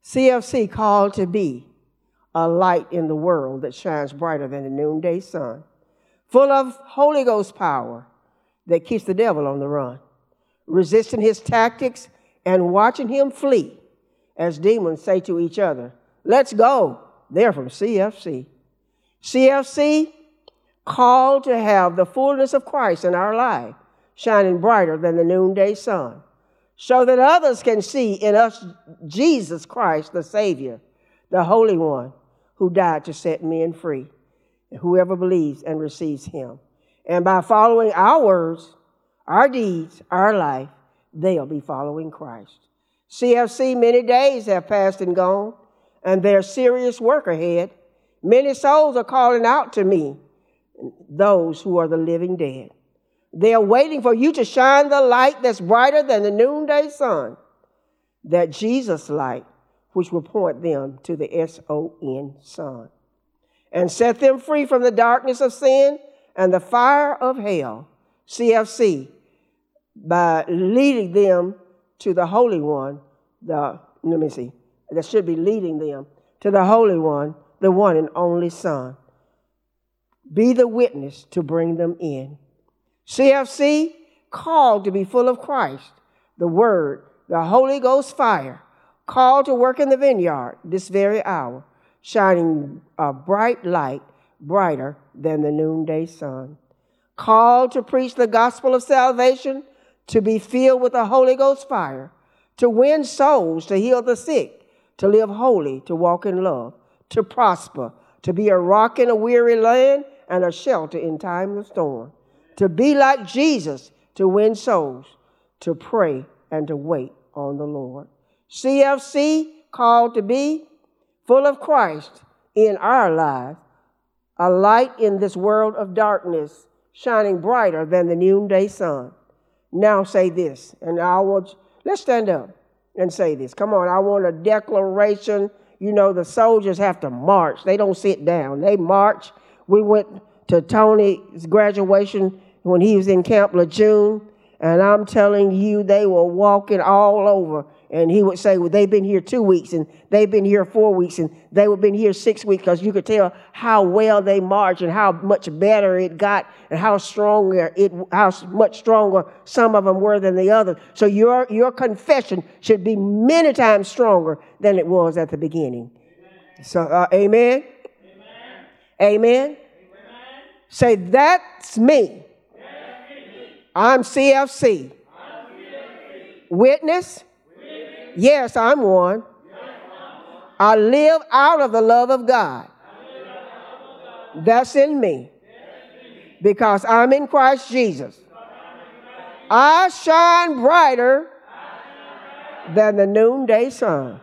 CFC called to be a light in the world that shines brighter than the noonday sun, full of Holy Ghost power that keeps the devil on the run, resisting his tactics and watching him flee as demons say to each other, let's go. They're from CFC. CFC called to have the fullness of Christ in our life, shining brighter than the noonday sun, so that others can see in us Jesus Christ, the Savior, the Holy One, who died to set men free. Whoever believes and receives him. And by following our words, our deeds, our life, they'll be following Christ. CFC, many days have passed and gone, and there's serious work ahead. Many souls are calling out to me, those who are the living dead. They are waiting for you to shine the light that's brighter than the noonday sun, that Jesus light, which will point them to the S-O-N, Son, and set them free from the darkness of sin and the fire of hell. CFC, by leading them to the Holy One, that should be leading them to the Holy One, the one and only Son. Be the witness to bring them in. CFC, called to be full of Christ, the Word, the Holy Ghost fire, called to work in the vineyard this very hour, shining a bright light, brighter than the noonday sun. Called to preach the gospel of salvation, to be filled with the Holy Ghost fire, to win souls, to heal the sick, to live holy, to walk in love, to prosper, to be a rock in a weary land and a shelter in time of storm, to be like Jesus, to win souls, to pray and to wait on the Lord. CFC, called to be full of Christ in our lives, a light in this world of darkness, shining brighter than the noonday sun. Now say this, and let's stand up and say this. Come on, I want a declaration. You know, the soldiers have to march. They don't sit down. They march. We went to Tony's graduation when he was in Camp Lejeune, and I'm telling you, they were walking all over. And he would say, well, they've been here 2 weeks, and they've been here 4 weeks, and they would been here 6 weeks, because you could tell how well they marched and how much better it got and how much stronger some of them were than the others. So your confession should be many times stronger than it was at the beginning. Amen. So, amen? Amen? Amen? Amen? Say, that's me. I'm CFC. Witness. Yes, I'm one. I live out of the love of God. That's in me. Because I'm in Christ Jesus. I shine brighter than the noonday sun.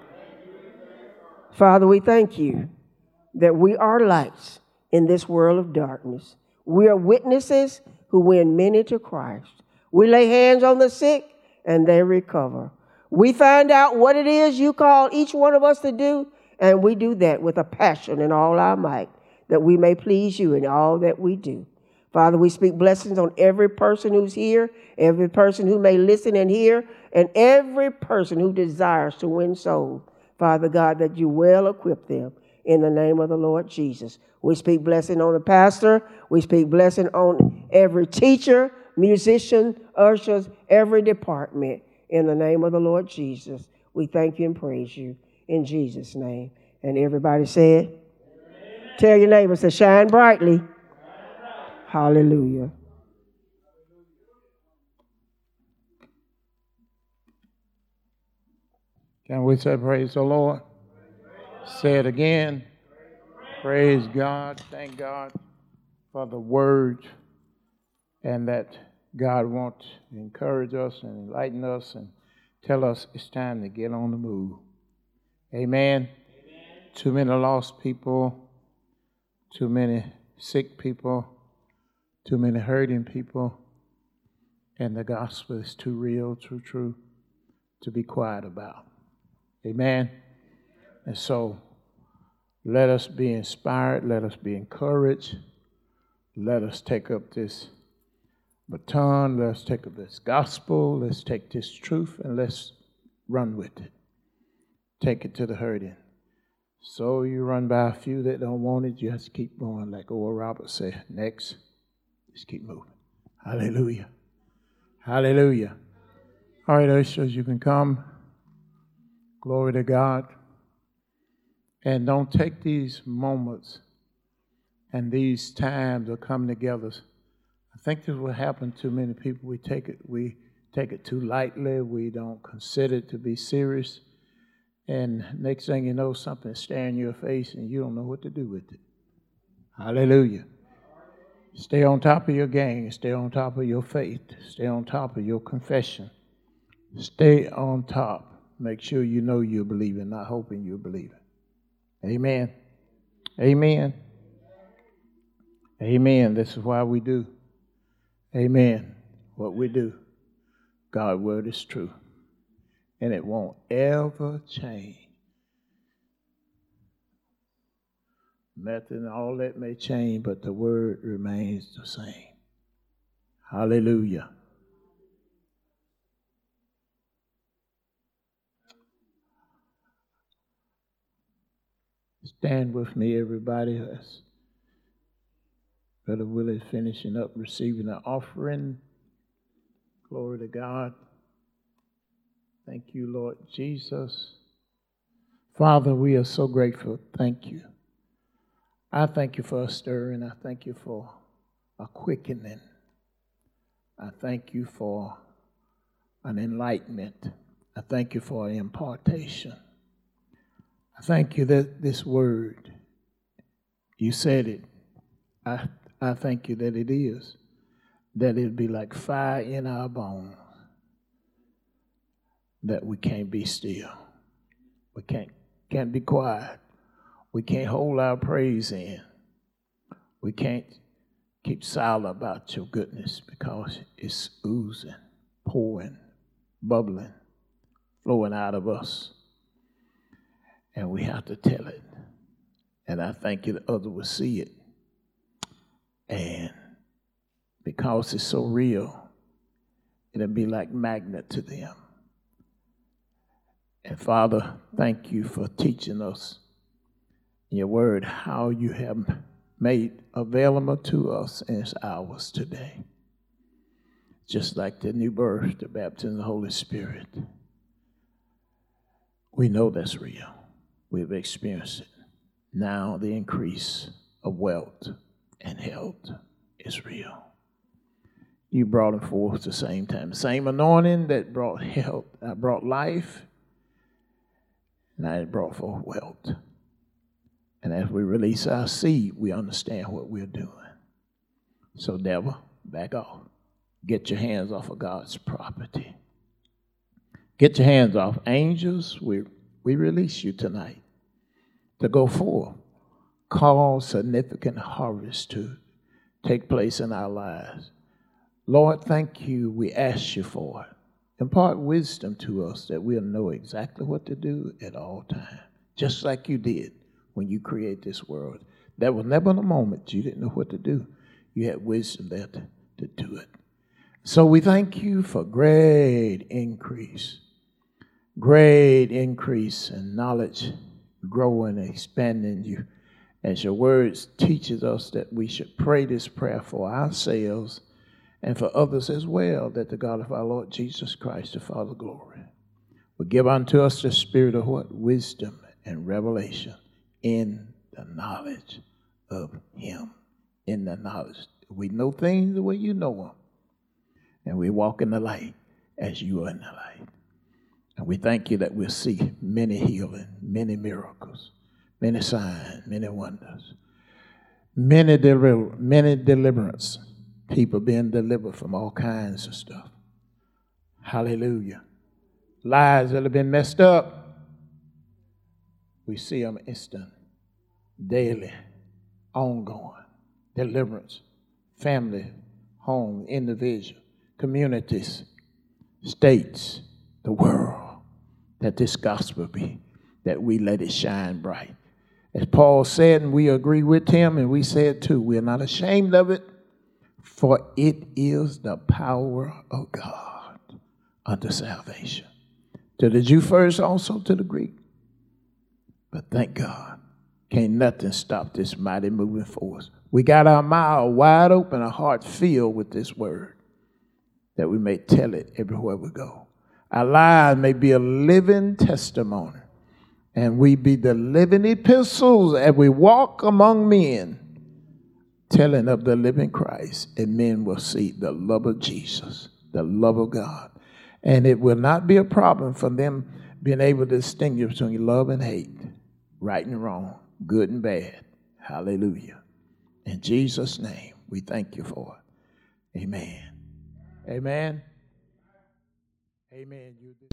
Father, we thank you that we are lights in this world of darkness. We are witnesses who win many to Christ. We lay hands on the sick and they recover. We find out what it is you call each one of us to do, and we do that with a passion and all our might, that we may please you in all that we do. Father, we speak blessings on every person who's here, every person who may listen and hear, and every person who desires to win souls. Father God, that you well equip them in the name of the Lord Jesus. We speak blessing on the pastor. We speak blessing on every teacher, musician, ushers, every department. In the name of the Lord Jesus, we thank you and praise you in Jesus' name. And everybody said, amen. Tell your neighbors to shine brightly. Shine bright. Hallelujah. Can we say praise the Lord? Say it again. Praise God. Thank God for the word, and that God wants to encourage us and enlighten us and tell us it's time to get on the move. Amen. Amen. Too many lost people, too many sick people, too many hurting people, and the gospel is too real, too true to be quiet about. Amen. And so let us be inspired. Let us be encouraged. Let us take up this baton. Let's take up this gospel. Let's take this truth and let's run with it take it to the hurting. So you run by a few that don't want it, you have to keep going. Like Oral Roberts said, next, just keep moving. Hallelujah. Hallelujah. All right, ushers, you can come. Glory to God. And don't take these moments and these times of coming together. I think this is what happened to many people. We take it too lightly. We don't consider it to be serious. And next thing you know, something is staring your face and you don't know what to do with it. Hallelujah. Stay on top of your game. Stay on top of your faith. Stay on top of your confession. Stay on top. Make sure you know you're believing, not hoping you're believing. Amen. Amen. Amen. This is why we do. Amen. What we do. God's word is true. And it won't ever change. Nothing, all that may change, but the word remains the same. Hallelujah. Stand with me, everybody. As Brother Willie is finishing up receiving the offering. Glory to God. Thank you, Lord Jesus. Father, we are so grateful. Thank you. I thank you for a stirring. I thank you for a quickening. I thank you for an enlightenment. I thank you for an impartation. I thank you that this word, you said it. I thank you that it is. That it'll be like fire in our bones. That we can't be still. We can't be quiet. We can't hold our praise in. We can't keep silent about your goodness because it's oozing, pouring, bubbling, flowing out of us. And we have to tell it. And I thank you that others will see it. And because it's so real, it'll be like magnet to them. And Father, thank you for teaching us in your word how you have made available to us and it's ours today. Just like the new birth, the baptism of the Holy Spirit. We know that's real. We've experienced it. Now the increase of wealth and health is real. You brought them forth at the same time. The same anointing that brought health, brought life, now it brought forth wealth. And as we release our seed, we understand what we're doing. So devil, back off. Get your hands off of God's property. Get your hands off. Angels, we release you tonight to go forth. Cause significant harvest to take place in our lives. Lord, thank you. We ask you for it. Impart wisdom to us that we'll know exactly what to do at all times, just like you did when you created this world. There was never a moment you didn't know what to do. You had wisdom there to do it. So we thank you for great increase in knowledge, growing, expanding you. As your words teaches us that we should pray this prayer for ourselves and for others as well, that the God of our Lord Jesus Christ, the Father of glory, will give unto us the spirit of what? Wisdom and revelation in the knowledge of him. In the knowledge. We know things the way you know them. And we walk in the light as you are in the light. And we thank you that we'll see many healing, many miracles, many signs, many wonders, many deliverance. People being delivered from all kinds of stuff. Hallelujah. Lives that have been messed up, we see them instant, daily, ongoing. Deliverance, family, home, individual, communities, states, the world. That this gospel be, that we let it shine bright. As Paul said, and we agree with him, and we said too, we're not ashamed of it, for it is the power of God unto salvation. To the Jew first, also to the Greek. But thank God, can't nothing stop this mighty moving force. We got our mouth wide open, our heart filled with this word, that we may tell it everywhere we go. Our lives may be a living testimony, and we be the living epistles as we walk among men, telling of the living Christ, and men will see the love of Jesus, the love of God. And it will not be a problem for them being able to distinguish between love and hate, right and wrong, good and bad. Hallelujah. In Jesus' name, we thank you for it. Amen. Amen. Amen.